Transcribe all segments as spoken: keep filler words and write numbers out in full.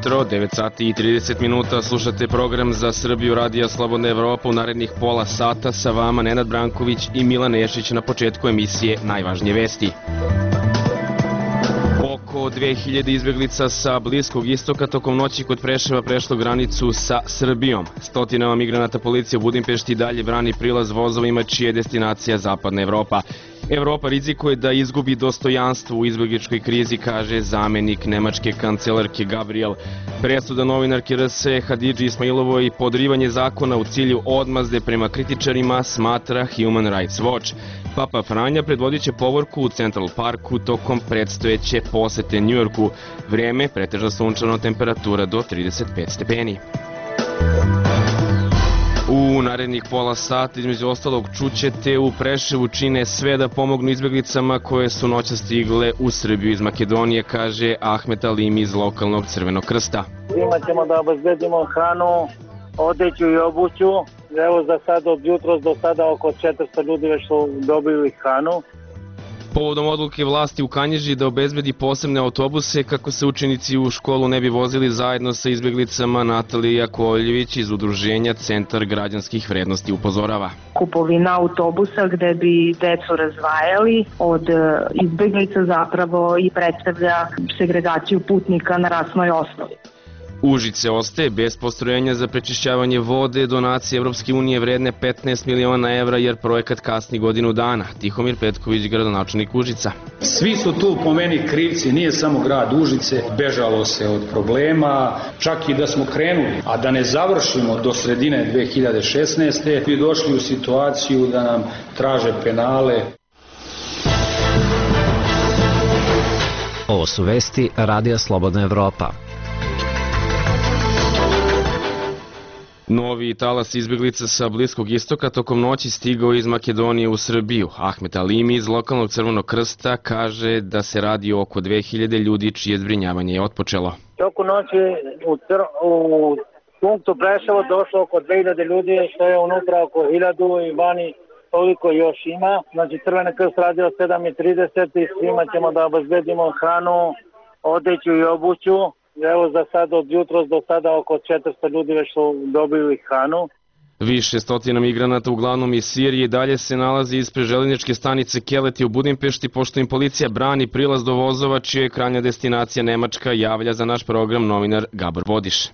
jutro, devet sati i trideset minuta, slušate program za Srbiju Radija Slobodna Evropa. U narednih pola sata sa vama Nenad Branković i Milan Nešić. Na početku emisije najvažnije vesti. Oko dve hiljade izbeglica sa Bliskog istoka tokom noći kod Preševa prešlo granicu sa Srbijom. Stotinama migranata policija u Budimpešti dalje brani prilaz vozovima čija je destinacija Zapadna Evropa. Evropa rizikuje da izgubi dostojanstvo u izbegličkoj krizi, kaže zamenik nemačke kancelarke Gabriel. Presuda novinarke R S Hadidži Ismailovoj i podrivanje zakona u cilju odmazde prema kritičarima smatra Human Rights Watch. Papa Franja predvodit će povorku u Central Parku tokom predstojeće posete Njujorku. Vrijeme pretežno sunčano, temperatura do trideset pet stepeni. U narednih pola sata, između ostalog, čućete u Preševu čine sve da pomognu izbjeglicama koje su noća stigle u Srbiju iz Makedonije, kaže Ahmet Alimi iz lokalnog Crvenog krsta. Svima ćemo da obezbedimo hranu, odeću i obuću. Evo za sad od jutros do sada oko četiristo ljudi već su dobili hranu. Povodom odluke vlasti u Kanjiži da obezbedi posebne autobuse kako se učenici u školu ne bi vozili zajedno sa izbjeglicama, Natalija Koljević iz udruženja Centar građanskih vrednosti upozorava. Kupovina autobusa gde bi decu razdvajali od izbjeglica zapravo i predstavlja segregaciju putnika na rasnoj osnovi. Užice ostaje bez postrojenja za prečišćavanje vode, donacije Evropske unije vredne petnaest miliona evra jer projekat kasni godinu dana. Tihomir Petković, gradonačelnik Užica. Svi su tu po meni krivci, nije samo grad Užice, bežalo se od problema, čak i da smo krenuli, a da ne završimo do sredine dve hiljade šesnaeste. bi došli u situaciju da nam traže penale. Ovo su vesti Radija Slobodna Evropa. Novi talas izbjeglica sa Bliskog istoka tokom noći stigao iz Makedonije u Srbiju. Ahmet Alimi iz lokalnog Crvenog krsta kaže da se radi o oko dve hiljade ljudi čije zbrinjavanje je otpočelo. Toku noći u, cr... u punktu Preševo došlo oko dve hiljade ljudi, što je unutra oko hiljadu i vani toliko još ima. Znači Crveni krst radi od sedam i trideset i svima ćemo da obezbedimo hranu, odeću i obuću. Evo za sad od jutros do sada oko četiristo ljudi već su dobili hranu. Više stotina migranata, uglavnom iz Sirije, dalje se nalazi ispred željezničke stanice Keleti u Budimpešti, pošto im policija brani prilaz do vozova čija je krajnja destinacija Nemačka, javlja za naš program novinar Gabor Vodiš.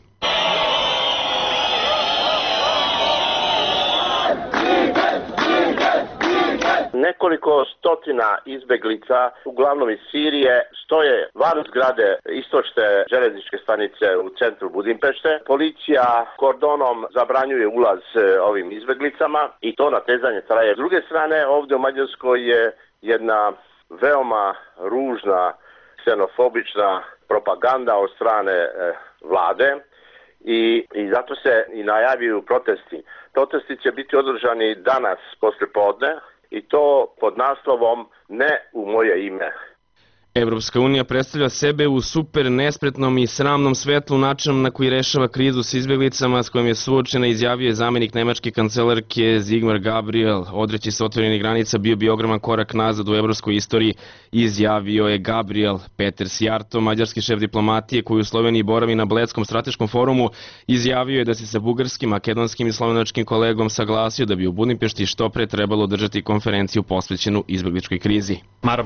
Nekoliko stotina izbeglica, uglavnom iz Sirije, stoje van zgrade istočne železničke stanice u centru Budimpešte. Policija kordonom zabranjuje ulaz ovim izbeglicama i to natezanje traje. S druge strane, ovdje u Mađarskoj je jedna veoma ružna, ksenofobična propaganda od strane vlade i, i zato se i najavljuju protesti. Protesti će biti održani danas posle podne. I to pod naslovom Ne u moje ime. Evropska unija predstavlja sebe u super nespretnom i sramnom svetlu načinom na koji rešava krizu s izbjeglicama s kojom je suočena, izjavio je zamenik nemačke kancelarke Sigmar Gabriel. Odreći se otvorenih granica bio bi ogroman korak nazad u evropskoj istoriji, izjavio je Gabriel. Peter Sjarto, mađarski šef diplomatije koji u Sloveniji boravi na Bledskom strateškom forumu, izjavio je da se sa bugarskim, makedonskim i slovenačkim kolegom saglasio da bi u Budimpešti što pre trebalo održati konferenciju posvećenu izbjegličkoj krizi.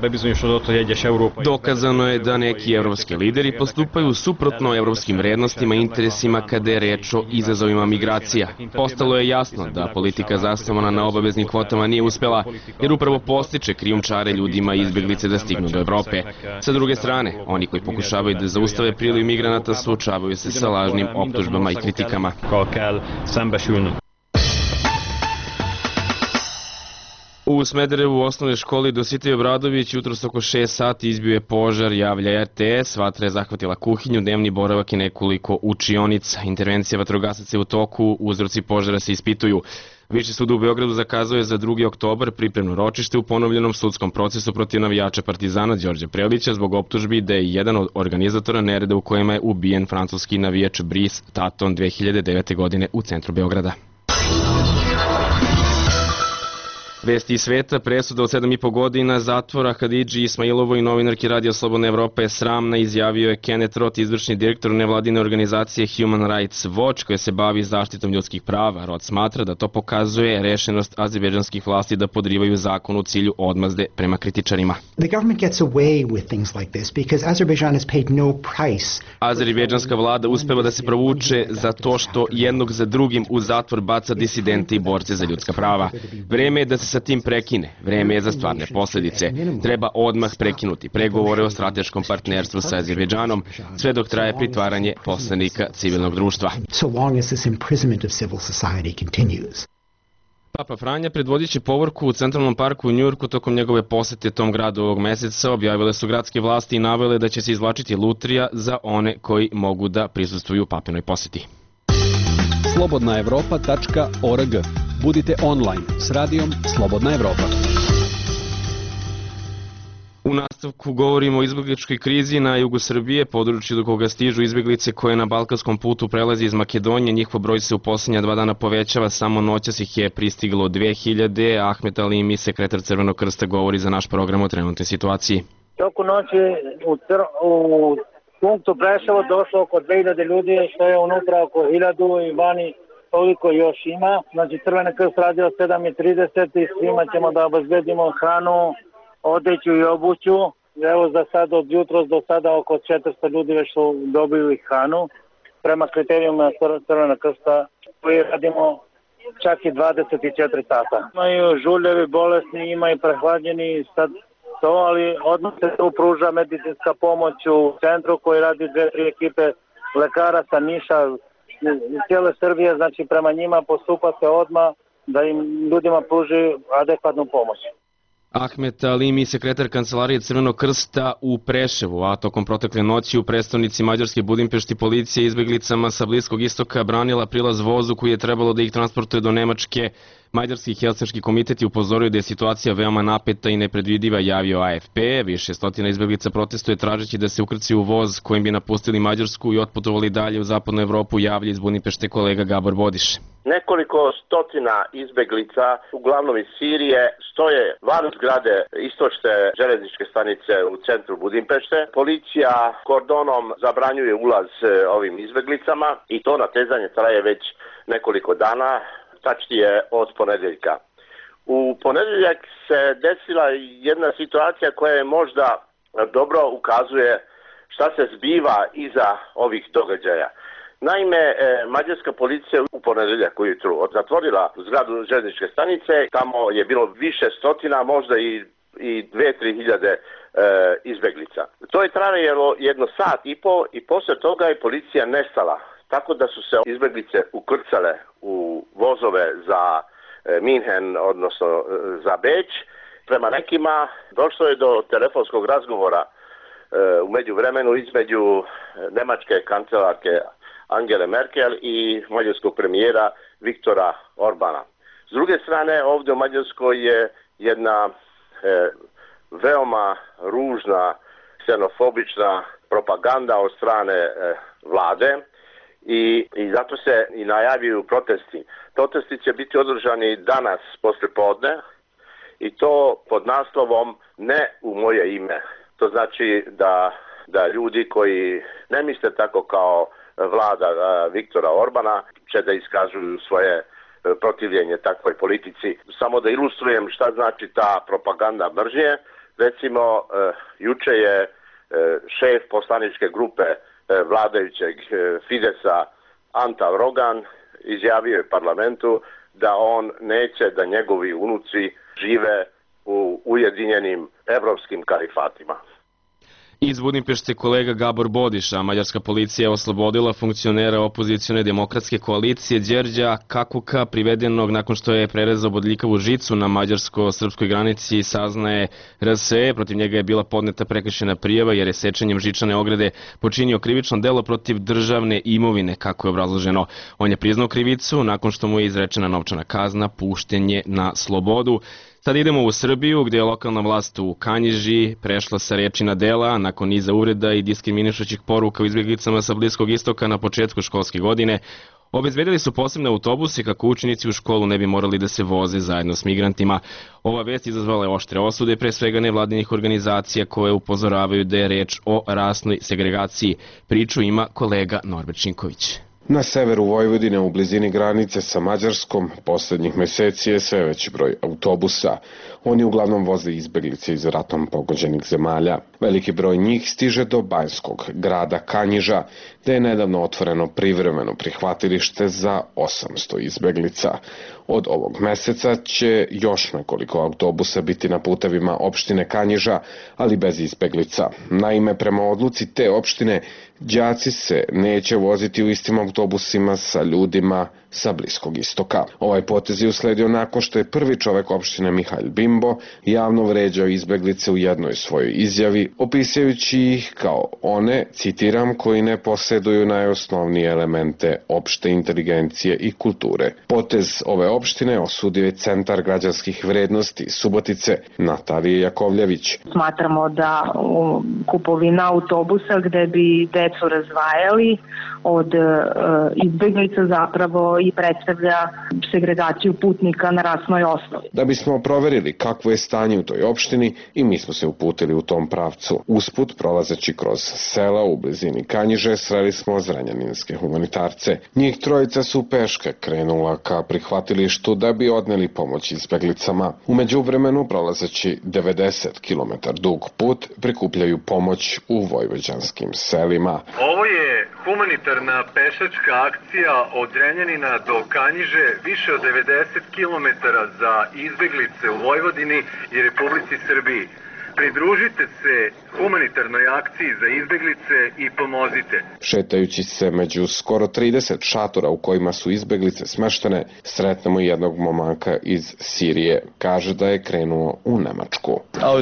Dokazano je da neki evropski lideri postupaju suprotno evropskim vrednostima i interesima kada je reč o izazovima migracija. Postalo je jasno da politika zasnovana na obaveznim kvotama nije uspela, jer upravo postiče krijumčare ljudima i izbjeglice da stignu do Evrope. Sa druge strane, oni koji pokušavaju da zaustave priliv migranata suočavaju se sa lažnim optužbama i kritikama. U Smederevu u osnovnoj školi Dositej Obradović jutros oko šest sati izbio je požar, javlja R T S. Vatra je zahvatila kuhinju, dnevni boravak i nekoliko učionica. Intervencija vatrogasaca je u toku, uzroci požara se ispituju. Viši sud u Beogradu zakazao je za drugi oktobar pripremno ročište u ponovljenom sudskom procesu protiv navijača Partizana Đorđa Prelića zbog optužbi da je jedan od organizatora nereda u kojima je ubijen francuski navijač Brice Taton dve hiljade devete. godine u centru Beograda. Vesti iz sveta, presuda od sedam i po godina zatvora Hadidži Ismailovoj, novinarki Radija Slobodna Evropa, je sramna, izjavio je Kenneth Roth, izvršni direktor nevladine organizacije Human Rights Watch, koja se bavi zaštitom ljudskih prava. Roth smatra da to pokazuje rešenost azerbejdžanskih vlasti da podrivaju zakon u cilju odmazde prema kritičarima. The government gets away with things like this because Azerbaijan has paid no price. Azerbejdžanska vlada uspeva da se provuče za to što jednog za drugim u zatvor baca disidente i borce za ljudska prava. Vreme je da se sa tim prekine. Vreme je za stvarne posledice. Treba odmah prekinuti pregovore o strateškom partnerstvu sa Azerbejdžanom, sve dok traje pritvaranje poslanika civilnog društva. So long as this imprisonment of civil society continues. Papa Franja predvodit će povorku u Centralnom parku u Njujorku tokom njegove posete tom gradu ovog meseca. Objavile su gradske vlasti i navele da će se izvlačiti lutrija za one koji mogu da prisustvuju papinoj poseti. slobodna evropa tačka org. Budite online s radijom Slobodna Evropa. U nastavku govorimo o izbegličkoj krizi na jugu Srbije, području do koga stižu izbeglice koje na balkanskom putu prelazi iz Makedonije. Njihov broj se u posljednja dva dana povećava, samo noćas ih je pristiglo dve hiljade. Ahmet Alimi, sekretar Crvenog krsta, govori za naš program o trenutnoj situaciji. Toku noći u, cr... u punktu Preševo došlo oko dve hiljade ljudi, što je unutra oko hiljadu i vani toliko još ima. Znači Crveni krst radi od sedam i trideset i svima ćemo da obezbedimo hranu, odeću i obuću. Evo za sad od jutros do sada oko četiristo ljudi već su dobili hranu prema kriterijuma Crvenog krsta koji radimo čak i dvadeset četiri sata. Imaju žuljevi, bolesni, imaju prehlađeni, sad to, ali odmah se tu pruža medicinska pomoć u centru koji radi dve, tri ekipe lekara sa Niša iz cijele Srbije, znači prema njima postupa se odmah da im ljudima pruži adekvatnu pomoć. Ahmet Alimi, sekretar Kancelarije Crvenog krsta u Preševu, a tokom protekle noći u prestonici Mađarske Budimpešti policija izbeglicama sa Bliskog istoka branila prilaz vozu koji je trebalo da ih transportuje do Nemačke. Mađarski Helsinški komitet je upozorio da je situacija veoma napeta i nepredvidiva, javio A F P. Više stotina izbeglica protestuje tražeći da se ukrcaju u voz kojim bi napustili Mađarsku i otputovali dalje u zapadnu Evropu, javlja iz Budimpešte kolega Gabor Bodiš. Nekoliko stotina izbeglica, uglavnom iz Sirije, stoje van zgrade istočne železničke stanice u centru Budimpešte. Policija kordonom zabranjuje ulaz ovim izbeglicama i to natezanje traje već nekoliko dana, tačnije od ponedeljka. U ponedeljak se desila jedna situacija koja je možda dobro ukazuje šta se zbiva iza ovih događaja. Naime, mađarska policija u ponedeljak ujutru zatvorila zgradu željezničke stanice, tamo je bilo više stotina, možda i, i dve, tri hiljade e, izbeglica. To je trajalo jedno sat i po i posle toga je policija nestala, tako da su se izbeglice ukrcale u vozove za e, Minhen, odnosno e, za Beč. Prema nekima došlo je do telefonskog razgovora e, u međuvremenu između nemačke kancelarke Angele Merkel i mađarskog premijera Viktora Orbana. S druge strane, ovdje u Mađarskoj je jedna e, veoma ružna, ksenofobična propaganda od strane e, vlade i, i zato se i najavljuju protesti. Protesti će biti održani danas posle podne i to pod naslovom Ne u moje ime. To znači da, da ljudi koji ne misle tako kao vlada Viktora Orbana će da iskažuju svoje protivljenje takvoj politici. Samo da ilustrujem šta znači ta propaganda mržnje. Recimo, juče je šef poslaničke grupe vladajućeg Fidesa Antal Rogan izjavio je parlamentu da on neće da njegovi unuci žive u ujedinjenim evropskim kalifatima. Iz Budimpešte kolega Gabor Bodiš, a mađarska policija je oslobodila funkcionera opozicione demokratske koalicije Đerđa Kakuka, privedenog nakon što je prerezao bodljikavu žicu na mađarsko-srpskoj granici, saznaje R S E. Protiv njega je bila podneta prekršajna prijava jer je sečenjem žičane ograde počinio krivično delo protiv državne imovine, kako je obrazloženo. On je priznao krivicu, nakon što mu je izrečena novčana kazna, pušten je na slobodu. Sad idemo u Srbiju, gdje je lokalna vlast u Kanjiži prešla sa reči na dela nakon niza uvreda i diskriminišućih poruka u izbjeglicama sa Bliskog istoka na početku školske godine. Obezbedili su posebne autobuse kako učenici u školu ne bi morali da se voze zajedno s migrantima. Ova vest izazvala je oštre osude, pre svega nevladinih organizacija koje upozoravaju da je reč o rasnoj segregaciji. Priču ima kolega Norbert Šinković. Na severu Vojvodine, u blizini granice sa Mađarskom, poslednjih meseci je sve veći broj autobusa. Oni uglavnom voze izbeglice iz ratom pogođenih zemalja. Veliki broj njih stiže do banjskog grada Kanjiža, gde je nedavno otvoreno privremeno prihvatilište za osamsto izbeglica. Od ovog meseca će još nekoliko autobusa biti na putevima opštine Kanjiža, ali bez izbeglica. Naime, prema odluci te opštine, đaci se neće voziti u istim autobusima sa ljudima sa Bliskog istoka. Ovaj potez je usledio nakon što je prvi čovek opštine Mihail Bimbo javno vređao izbeglice u jednoj svojoj izjavi, opisujući ih kao one, citiram, koji ne posjeduju najosnovnije elemente opšte inteligencije i kulture. Potez ove opštine osudio je Centar građanskih vrednosti Subotice Natalije Jakovljević. Smatramo da kupovina autobusa gde bi decu razdvajali od e, izbeglica zapravo i predstavlja segregaciju putnika na rasnoj osnovi. Da bismo proverili kakvo je stanje u toj opštini, i mi smo se uputili u tom pravcu. Usput, prolazeći kroz sela u blizini Kanjiže, sreli smo zrenjaninske humanitarce. Njih trojica su peške krenula ka prihvatilištu da bi odneli pomoć izbeglicama. U međuvremenu, prolazeći devedeset kilometara dug put, prikupljaju pomoć u vojvođanskim selima. Ovo je humanitarna pešačka akcija od Zrenjanina do Kanjiže, više od devedeset kilometara za izbeglice u Vojvodini i Republici Srbiji. Pridružite se humanitarnoj akciji za izbeglice i pomozite. Šetajući se među skoro trideset šatora u kojima su izbeglice smeštene, sretnemo jednog momaka iz Sirije. Kaže da je krenuo u Nemačku.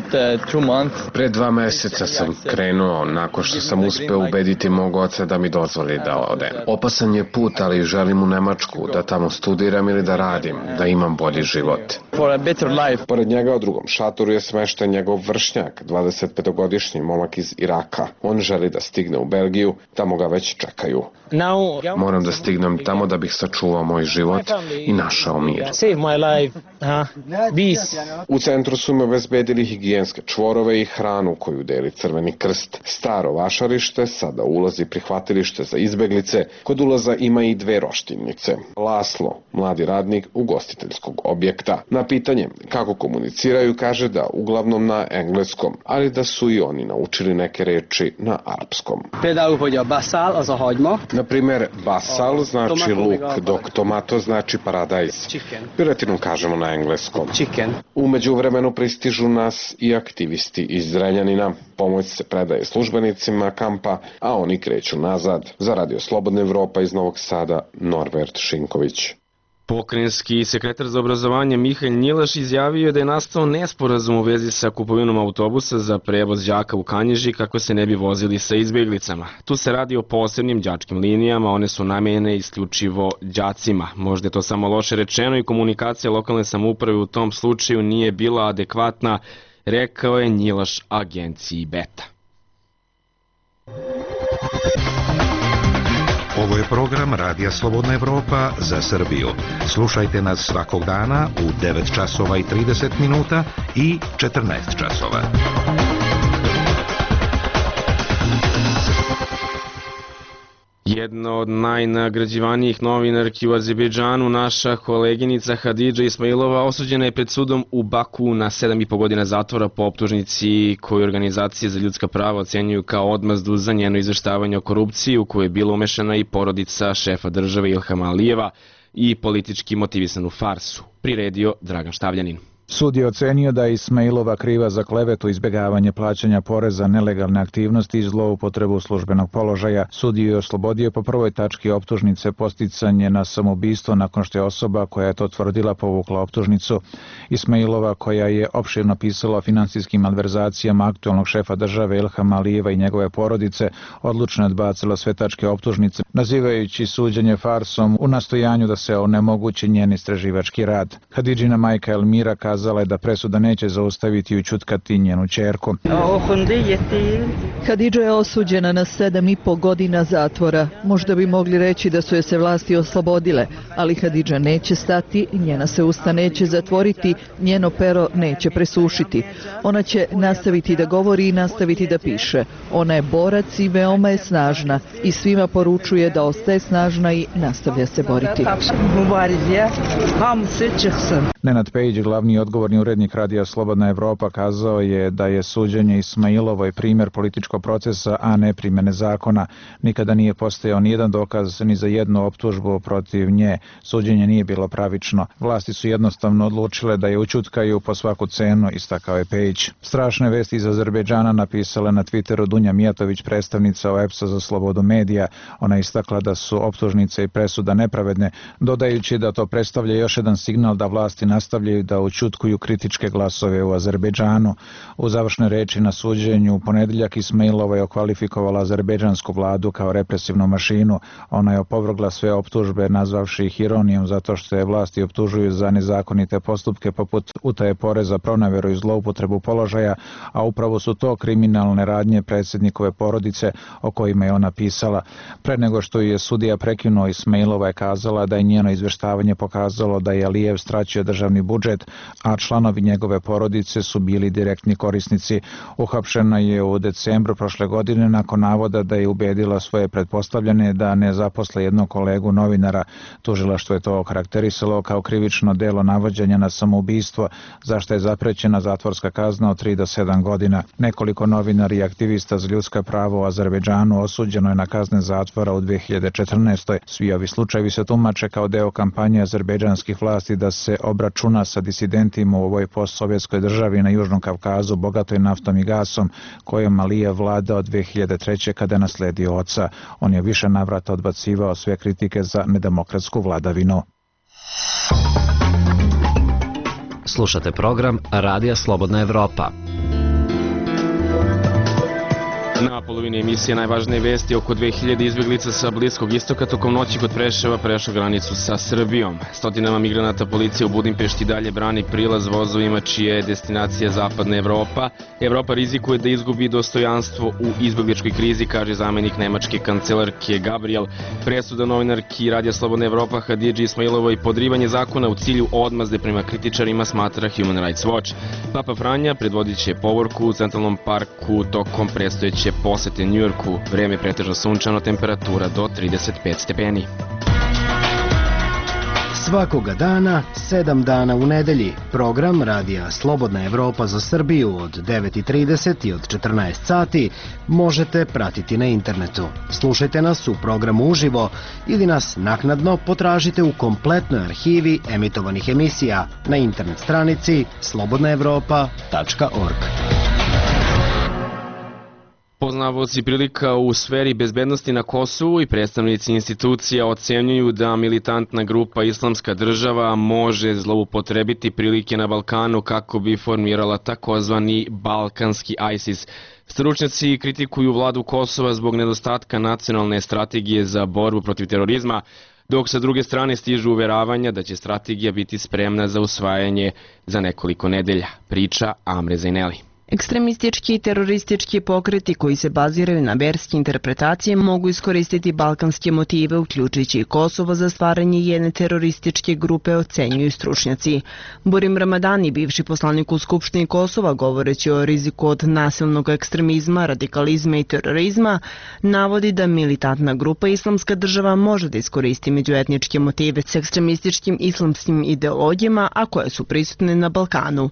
Pre dva meseca sam krenuo nakon što sam uspeo ubediti mog oca da mi dozvoli da odem. Opasan je put, ali želim u Nemačku, da tamo studiram ili da radim, da imam bolji život. Pored njega u drugom šatoru je smešten njegov vršnjak, dvadesetpetogodišnji momak iz Iraka. On želi da stigne u Belgiju, tamo ga već čekaju. Moram da stignem tamo da bih sačuvao moj život i našao mir. U centru su me obezbedili higijenske čvorove i hranu koju deli Crveni krst. Staro vašarište, sada ulazi prihvatilište za izbeglice. Kod ulaza ima i dve roštilnice. Laslo, mladi radnik ugostiteljskog objekta. Na pitanje kako komuniciraju, kaže da uglavnom na engleskom, ali da su i oni naučili neke reči na arapskom. Na primer, basal znači luk, dok tomato znači paradajz. Piletinu kažemo na engleskom. U međuvremenu pristižu nas i aktivisti iz Zrenjanina. Pomoć se predaje službenicima kampa, a oni kreću nazad. Za Radio Slobodna Evropa iz Novog Sada, Norbert Šinković. Pokrajinski sekretar za obrazovanje Mihail Njilaš izjavio da je nastao nesporazum u vezi sa kupovinom autobusa za prevoz đaka u Kanjiži kako se ne bi vozili sa izbjeglicama. Tu se radi o posebnim đačkim linijama, one su namenjene isključivo đacima. Možda je to samo loše rečeno i komunikacija lokalne samouprave u tom slučaju nije bila adekvatna, rekao je Njilaš agenciji Beta. Ovo je program Radija Slobodna Evropa za Srbiju. Slušajte nas svakog dana u devet časova i trideset minuta i četrnaest časova. Jedna od najnagrađivanijih novinarki u Azerbejdžanu, naša koleginica Hadidža Ismailova, osuđena je pred sudom u Baku na sedam i po godina zatvora po optužnici koju organizacije za ljudska prava ocenjuju kao odmazdu za njeno izveštavanje o korupciji u kojoj je bila umešana i porodica šefa države Ilhama Alijeva i politički motivisanu farsu. Priredio Dragan Štavljanin. Sud je ocenio da je Ismailova kriva za klevetu, izbjegavanje plaćanja poreza, nelegalne aktivnosti i zloupotrebu službenog položaja. Sud je oslobodio po prvoj tački optužnice posticanje na samoubistvo nakon što je osoba koja je to tvrdila povukla optužnicu. Ismailova, koja je opširno pisala o finansijskim malverzacijama aktualnog šefa države Ilhama Alijeva i njegove porodice, odlučno je odbacila sve tačke optužnice, nazivajući suđenje farsom u nastojanju da se onemogući njen istraživački rad. Hadidžina majka Elmira kazala kazala je da presuda neće zaustaviti i ućutkati njenu ćerku. Hadidža je osuđena na sedam i po godina zatvora. Možda bi mogli reći da su je se vlasti oslobodile, ali Hadidža neće stati, njena se usta neće zatvoriti, njeno pero neće presušiti. Ona će nastaviti da govori i nastaviti da piše. Ona je borac i veoma je snažna i svima poručuje da ostaje snažna i nastavlja se boriti. Nenad Pejić, glavni odgovorni urednik Radija Slobodna Evropa, kazao je da je suđenje Ismailovoj primjer političkog procesa, a ne primjene zakona. Nikada nije postojao nijedan dokaz ni za jednu optužbu protiv nje. Suđenje nije bilo pravično. Vlasti su jednostavno odlučile da je ućutkaju po svaku cenu, istakao je Pejić. Strašne vesti iz Azerbejdžana napisala na Twitteru Dunja Mijatović, predstavnica O E P S-a za slobodu medija. Ona istakla da su optužnice i presuda nepravedne, dodajući da to predstavlja još jedan signal da vlasti nastavljaju da ućutkuju kritičke glasove u Azerbejdžanu. U završnoj reči na suđenju u ponedeljak Ismailova je okvalifikovala azerbejdžansku vladu kao represivnu mašinu. Ona je opovrgla sve optužbe, nazvavši ih ironijom zato što je vlasti optužuju za nezakonite postupke poput utaje poreza, proneveru i zloupotrebu položaja, a upravo su to kriminalne radnje predsjednikove porodice o kojima je ona pisala. Pre nego što je sudija prekinuo, Ismailova je kazala da je njeno izveštavanje pokazalo da je Alijev straćio državni budžet, a članovi njegove porodice su bili direktni korisnici. Uhapšena je u decembru prošle godine nakon navoda da je ubedila svoje pretpostavljene da ne zaposle jednog kolegu novinara. Tužilaštvo je to okarakterisalo kao krivično delo navođenja na samoubistvo, za što je zaprećena zatvorska kazna od tri do sedam godina. Nekoliko novinara i aktivista za ljudska prava u Azerbejdžanu osuđeno je na kazne zatvora u dve hiljade četrnaestoj. Svi ovi slučajevi se tumače kao deo kampanje azerbejdžanskih vlasti da se obračuna sa disidentima u ovoj postsovjetskoj državi na Južnom Kavkazu, bogatoj naftom i gasom, kojom Alijev vlada od dve hiljade treće kada je nasledio oca. On je više navrata odbacivao sve kritike za nedemokratsku vladavinu. Slušate program Radija Slobodna Evropa. Na polovini emisije najvažnije vesti: oko dve hiljade izbjeglica sa Bliskog istoka tokom noći kod Preševa prešlo granicu sa Srbijom. Stotinama migranata policija u Budimpešti dalje brani prilaz vozovima čija je destinacija Zapadna Evropa. Evropa rizikuje da izgubi dostojanstvo u izbjegličkoj krizi, kaže zamenik nemačke kancelarke Gabriel. Presuda novinarki Radija Slobodna Evropa Hadidži Ismailovoj i podrivanje zakona u cilju odmazde prema kritičarima, smatra Human Rights Watch. Papa Franja predvodit će povorku u Centralnom parku tokom predstojeće posete Njujorku. Vreme pretežno sunčano, temperatura do trideset pet stepeni. Svakoga dana, sedam dana u nedelji. Program Radija Slobodna Evropa za Srbiju od devet i trideset i od četrnaest sati možete pratiti na internetu. Slušajte nas u programu uživo ili nas naknadno potražite u kompletnoj arhivi emitovanih emisija na internet stranici slobodna evropa tačka org. Poznavaoci prilika u sferi bezbednosti na Kosovu i predstavnici institucija ocenjuju da militantna grupa Islamska država može zloupotrebiti prilike na Balkanu kako bi formirala takozvani balkanski ISIS. Stručnjaci kritikuju vladu Kosova zbog nedostatka nacionalne strategije za borbu protiv terorizma, dok sa druge strane stižu uveravanja da će strategija biti spremna za usvajanje za nekoliko nedelja. Priča Amre Zaineli. Ekstremistički i teroristički pokreti koji se baziraju na verske interpretacije mogu iskoristiti balkanske motive, uključujući i Kosovo, za stvaranje jedne terorističke grupe, ocenjuju stručnjaci. Burim Ramadani, bivši poslanik u Skupštini Kosova, govoreći o riziku od nasilnog ekstremizma, radikalizma i terorizma, navodi da militantna grupa Islamska država može da iskoristi međuetničke motive s ekstremističkim islamskim ideologijama, a koje su prisutne na Balkanu.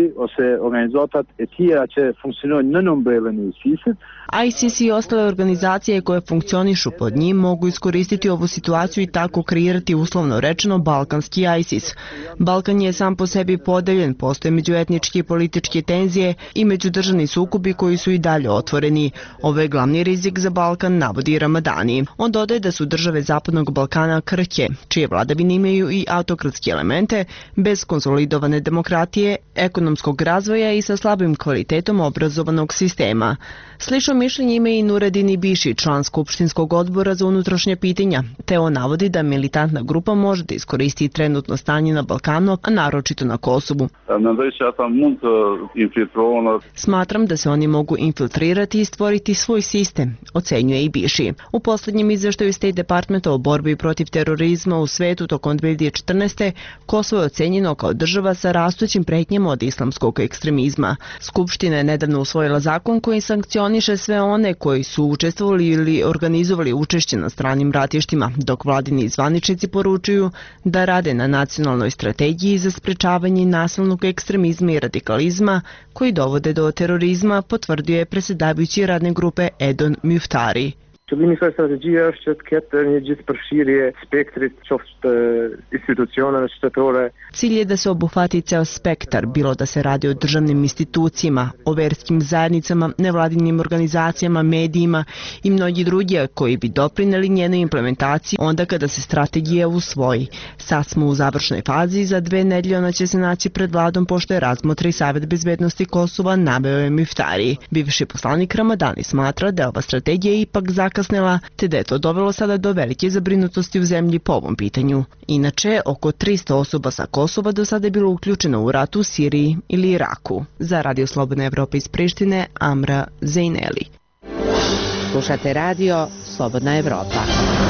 ISIS i ostale organizacije koje funkcionišu pod njim mogu iskoristiti ovu situaciju i tako kreirati, uslovno rečeno, balkanski ISIS. Balkan je sam po sebi podeljen, postoje međuetničke i političke tenzije i međudržavni sukobi koji su i dalje otvoreni. Ovo je glavni rizik za Balkan, navodi Ramadani. On dodaje da su države Zapadnog Balkana krhke, čije vladavine imaju i autokratske elemente, bez konsolidovane demokratije, ekonomskog razvoja i sa slabim kvalitetom kvalitetom obrazovanog sistema. Slično mišljenje ima i Nuredin Ibiši, član Skupštinskog odbora za unutrašnje pitanja, te on navodi da militantna grupa može da iskoristi trenutno stanje na Balkanu, a naročito na Kosovu. Smatram da se oni mogu infiltrirati i stvoriti svoj sistem, ocenjuje Ibiši. U poslednjem izveštaju State Departmenta o borbi protiv terorizma u svetu tokom dve hiljade četrnaeste. Kosovo je ocenjeno kao država sa rastućim pretnjama od islamskog ekstremizma. Skupština je nedavno usvojila zakon koji sankcioniše sve one koji su učestvovali ili organizovali učešće na stranim ratištima, dok vladini zvaničnici poručuju da rade na nacionalnoj strategiji za sprečavanje nasilnog ekstremizma i radikalizma koji dovode do terorizma, potvrdio je predsjedavajući radne grupe Edon Muftari. Qëllimi i kësaj strategjie është që të ketë një gjithëpërfshirje spektrit qoftë institucioneve shtetërore. Cilj je da se obuhvati ceo spektar, bilo da se radi o državnim institucijama, o verskim zajednicama, nevladinim organizacijama, medijima i mnogi drugi koji bi doprineli njenoj implementaciji onda kada se strategija usvoji. Sad smo u završnoj fazi, za dve nedelje ona će se naći pred vladom pošto je razmotri Savet bezbednosti Kosova, naveo je Muftari. Bivši poslanik Ramadani smatra da je ova strategija ipak zakasnila, te da je to dovelo sada do velike zabrinutosti u zemlji po ovom pitanju. Inače, oko tristo osoba sa Kosova do sada je bilo uključeno u rat u Siriji ili Iraku. Za Radio Slobodna Evropa iz Prištine, Amra Zejneli. Slušate Radio Slobodna Evropa.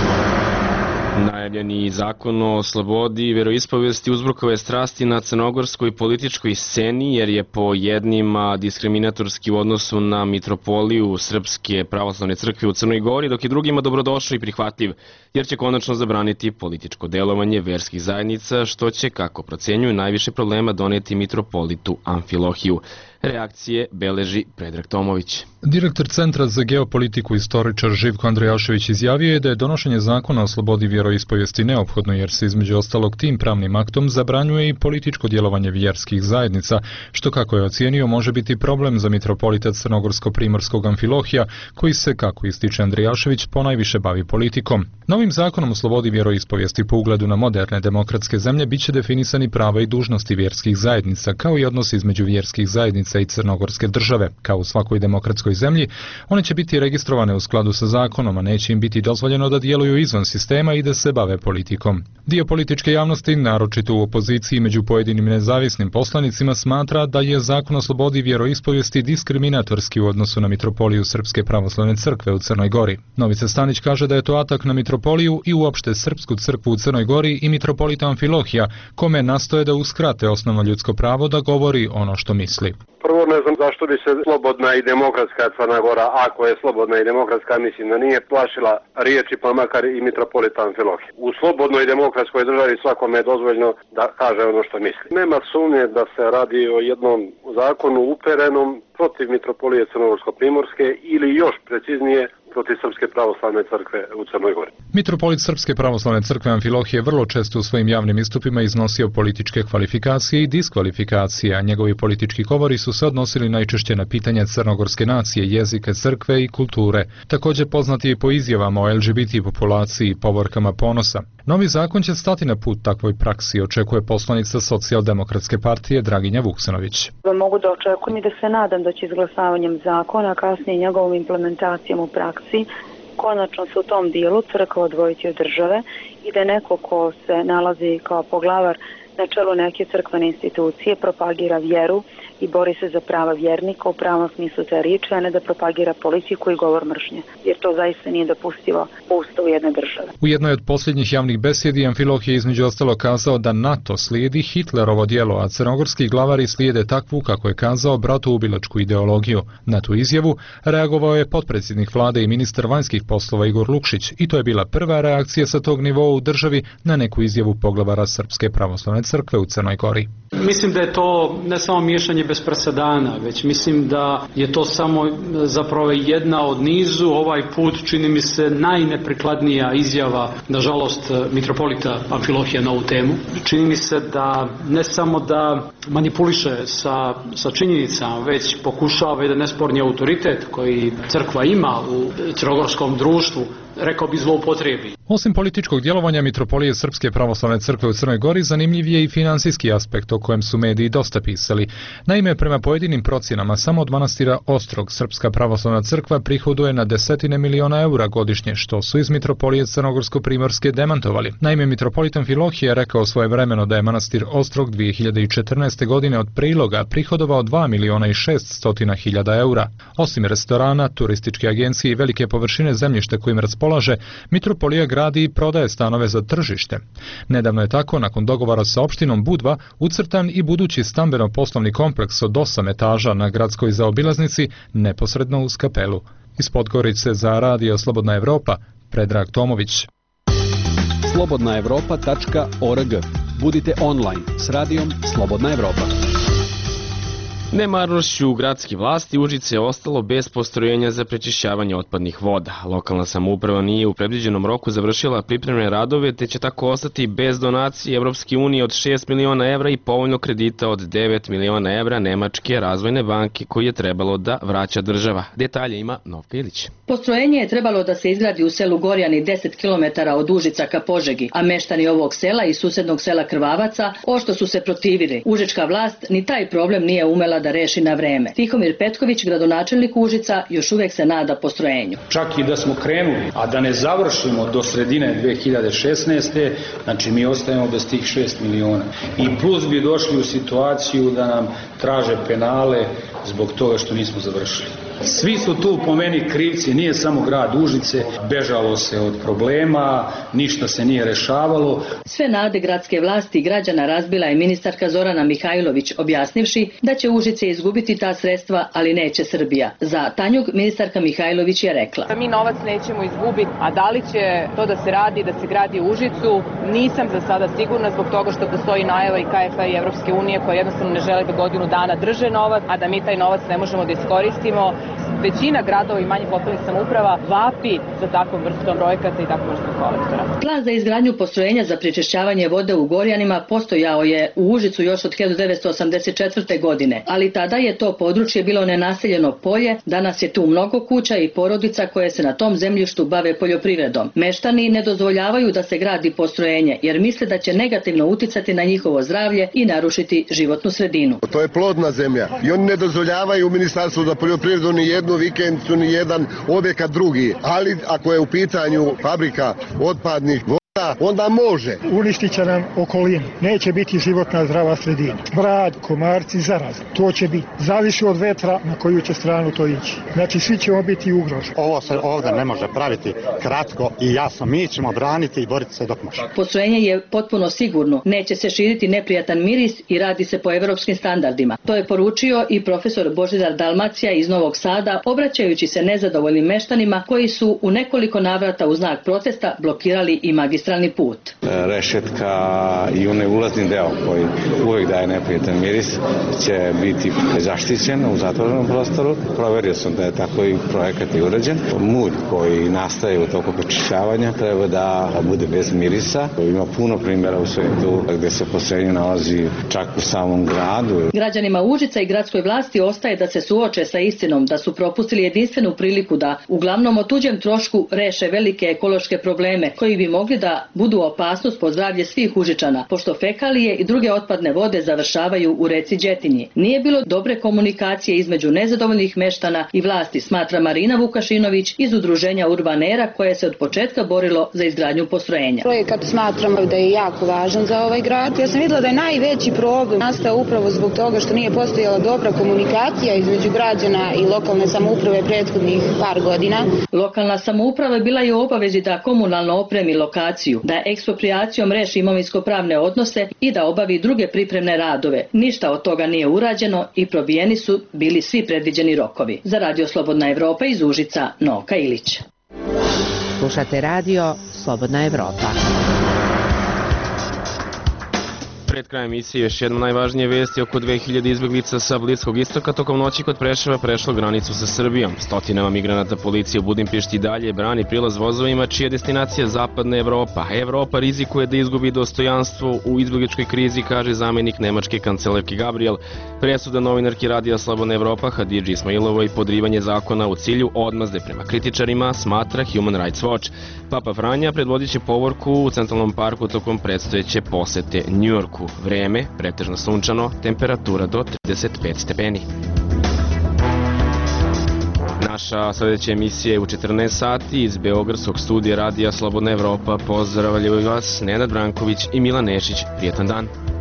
Najavljeni zakon o slobodi veroispovesti uzbrukao je strasti na crnogorskoj političkoj sceni jer je po jednima diskriminatorski u odnosu na mitropoliju Srpske pravoslavne crkve u Crnoj Gori, dok je drugima dobrodošao i prihvatljiv jer će konačno zabraniti političko delovanje verskih zajednica, što će, kako procenjuju, najviše problema doneti mitropolitu Amfilohiju. Reakcije beleži Predrag Tomović. Direktor Centra za geopolitiku istoričar Živko Andrejašević izjavio je da je donošenje zakona o slobodi vjeroispovesti neophodno jer se između ostalog tim pravnim aktom zabranjuje i političko djelovanje vjerskih zajednica, što, kako je ocijenio, može biti problem za mitropolita crnogorsko-primorskog Amfilohija, koji se, kako ističe Andrejašević, ponajviše bavi politikom. Novim zakonom o slobodi vjeroispovesti po ugledu na moderne demokratske zemlje biće definisani prava i dužnosti vjerskih zajednica, kao i odnosi između vjerskih zajednica i crnogorske države. Kao u svakoj demokratskoj zemlji, one će biti registrovane u skladu sa zakonom, a neće im biti dozvoljeno da djeluju izvan sistema i da se bave politikom. Dio političke javnosti, naročito u opoziciji među pojedinim nezavisnim poslanicima, smatra da je zakon o slobodi vjeroispovijesti diskriminatorski u odnosu na mitropoliju Srpske pravoslavne crkve u Crnoj Gori. Novica Stanić kaže da je to atak na mitropoliju i uopšte Srpsku crkvu u Crnoj Gori i mitropolita Amfilohija, kome nastoje da uskrate osnovno ljudsko pravo da govori ono što misli. Prvo, ne znam zašto bi se slobodna i demokratska Crna Gora, ako je slobodna i demokratska, mislim da nije plašila riječi, pa makar i mitropolita Amfilohija. U slobodnoj i demokratskoj državi svakome je dozvoljeno da kaže ono što misli. Nema sumnje da se radi o jednom zakonu uperenom protiv mitropolije Crnogorsko-primorske ili još preciznije protiv Srpske pravoslavne crkve u Crnoj Gori. Mitropolit Srpske pravoslavne crkve Amfilohije vrlo često u svojim javnim istupima iznosio političke kvalifikacije i diskvalifikacije, a njegovi politički govori su se odnosili najčešće na pitanja crnogorske nacije, jezika, crkve i kulture. Također poznati je po izjavama o L G B T populaciji i povorkama ponosa. Novi zakon će stati na put takvoj praksi, očekuje poslanica Socijaldemokratske partije Draginja Vuksanović. Mogu da očekujem i da se nadam da će izglasavanjem zakona, kasnije njegovom implementacijom u praksi, konačno se u tom dijelu crkva odvojiti od države i da neko ko se nalazi kao poglavar na čelu neke crkvene institucije propagira vjeru i bori se za prava vjernika u pravom smislu te riječi, a ne da propagira politiku i govor mržnje, jer to zaista nije dopustivo po ustavu jedne države. U jednoj od posljednjih javnih besjedi Amfilohije je između ostalo kazao da NATO slijedi Hitlerovo djelo, a crnogorski glavari slijede takvu, kako je kazao, bratoubilačku ideologiju. Na tu izjavu reagovao je potpredsjednik vlade i ministar vanjskih poslova Igor Lukšić i to je bila prva reakcija sa tog nivoa u državi na neku izjavu poglavara Srpske pravoslavne crkve u Crnoj Gori. Mislim da je to ne samo miješanje bez presedana, već mislim da je to samo zapravo jedna od nizu, ovaj put čini mi se najneprikladnija izjava, nažalost, mitropolita Amfilohija na ovu temu. Čini mi se da ne samo da manipuliše sa, sa činjenicama, već pokušava jedan nesporni autoritet koji crkva ima u crnogorskom društvu rekao bi, zloupotrebi. Osim političkog djelovanja Mitropolije Srpske pravoslavne crkve u Crnoj Gori, zanimljiv je i finansijski aspekt o kojem su mediji dosta pisali. Naime, prema pojedinim procjenama, samo od manastira Ostrog Srpska pravoslavna crkva prihoduje na desetine miliona eura godišnje, što su iz Mitropolije Crnogorsko-Primorske demantovali. Naime, mitropolitan Filohije rekao svojevremeno da je manastir Ostrog dvije hiljade četrnaeste. godine od priloga prihodovao dva miliona i šeststotina hiljada eura. Osim restorana, turističke agencije i velike površine zemljišta kojim raspolaže, Mitropolija gradi i prodaje stanove za tržište. Nedavno je tako, nakon dogovora sa opštinom Budva, ucrtan i budući stambeno-poslovni kompleks od osam etaža na gradskoj zaobilaznici, neposredno uz kapelu. Iz Podgorice za Radio Slobodna Evropa, Predrag Tomović. slobodna evropa tačka org. Budite online s radijom Slobodna Evropa. Nemarnošću gradske vlasti Užice je ostalo bez postrojenja za prečišćavanje otpadnih voda. Lokalna samouprava nije u predviđenom roku završila pripremne radove, te će tako ostati bez donacije Evropske unije od šest miliona evra i povoljnog kredita od devet miliona evra Nemačke razvojne banke koji je trebalo da vraća država. Detalje ima Novka Ilić. Postrojenje je trebalo da se izgradi u selu Gorjani deset kilometara od Užica ka Požegi, a meštani ovog sela i susednog sela Krvavaca ošto su se protivili. Užička vlast ni taj problem nije umela da reši na vreme. Tihomir Petković, gradonačelnik Užica, još uvek se nada postrojenju. Čak i da smo krenuli, a da ne završimo do sredine dve hiljade šesnaeste. znači mi ostajemo bez tih šest miliona. I plus bi došli u situaciju da nam traže penale zbog toga što nismo završili. Svi su tu po meni krivci, nije samo grad Užice, bežalo se od problema, ništa se nije rešavalo. Sve nade gradske vlasti i građana razbila je ministarka Zorana Mihajlović, objasnivši da će Užice izgubiti ta sredstva, ali neće Srbija. Za Tanjug ministarka Mihajlović je rekla: Mi novac nećemo izgubiti, a da li će to da se radi, da se gradi u Užicu, nisam za sada sigurna zbog toga što postoji najava i K F A i Evropske unije koja jednostavno ne žele da godinu dana drže novac, a da mi taj novac ne možemo da iskoristimo. Većina gradova i manjih lokalnih samouprava vapi za takvom vrstom projekata i takvom vrstom kolektora. Plan za izgradnju postrojenja za prečišćavanje vode u Gorjanima postojao je u Užicu još od hiljadu devetsto osamdeset četvrte. godine, ali tada je to područje bilo nenaseljeno polje, danas je tu mnogo kuća i porodica koje se na tom zemljištu bave poljoprivredom. Meštani ne dozvoljavaju da se gradi postrojenje jer misle da će negativno uticati na njihovo zdravlje i narušiti životnu sredinu. To je plodna zemlja i oni ne dozvoljavaju u Ministarstvu za poljoprivredu ni jednu vikendicu, ni jedan objekat drugi, ali ako je u pitanju fabrika otpadnih voda, onda može. Uništit će nam okolinu. Neće biti životna zdrava sredina. Smrad, komarci, zaraz. To će biti. Zavisi od vetra na koju će stranu to ići. Znači svi ćemo biti ugroženi. Ovo se ovdje ne može praviti kratko i jasno. Mi ćemo braniti i boriti se dok može. Postrojenje je potpuno sigurno. Neće se širiti neprijatan miris i radi se po evropskim standardima. To je poručio i profesor Božidar Dalmacija iz Novog Sada, obraćajući se nezadovoljnim meštanima koji su u nekoliko navrata u znak protesta blokirali i magistralni put. Rešetka i onaj ulazni deo koji uvijek daje neprijatan miris će biti zaštićen u zatvorenom prostoru. Proverio sam da je tako i projekat i urađen. Mulj koji nastaje u toku prečišćavanja treba da bude bez mirisa. Ima puno primjera u svetu gde se postrojenje nalazi čak u samom gradu. Građanima Užica i gradskoj vlasti ostaje da se suoče sa istinom da su propustili jedinstvenu priliku da uglavnom o tuđem trošku reše velike ekološke probleme koji bi mogli da budu opasnost po zdravlje svih Užičana, pošto fekalije i druge otpadne vode završavaju u reci Đetinji. Nije bilo dobre komunikacije između nezadovoljnih meštana i vlasti, smatra Marina Vukašinović iz udruženja Urbanera koje se od početka borilo za izgradnju postrojenja. Projekat smatramo da je jako važan za ovaj grad. Ja sam vidjela da je najveći problem nastao upravo zbog toga što nije postojala dobra komunikacija između građana i lokalne samouprave prethodnih par godina. Lokalna samouprava bila je u obavezi da komunalno opremi lokaciju, da eksproprijacijom reši imovinsko-pravne odnose i da obavi druge pripremne radove. Ništa od toga nije urađeno i probijeni su bili svi predviđeni rokovi. Za Radio Slobodna Evropa iz Užica, Novka Ilić. Slušate Radio Slobodna Evropa. Pred krajem emisije još jedna najvažnije vesti: oko dve hiljade izbeglica sa Bliskog istoka tokom noći kod Preševa prešlo granicu sa Srbijom. Stotinama migranata policija u Budimpešti dalje brani prilaz vozovima čija je destinacija Zapadna Evropa. Evropa rizikuje da izgubi dostojanstvo u izbegličkoj krizi, kaže zamenik nemačke kancelarke Gabriel. Presuda novinarki Radija Slobodna Evropa Hadidži Ismailovoj podrivanje zakona u cilju odmazde prema kritičarima, smatra Human Rights Watch. Papa Franja predvodit će povorku u Centralnom parku tokom predstojeće posete Njujorku. Vreme, pretežno sunčano, temperatura do trideset pet stepeni. Naša sljedeća emisija je u četrnaest sati iz Beogradskog studija Radija Slobodna Evropa. Pozdravljaju vas Nenad Branković i Milan Nešić. Prijetan dan.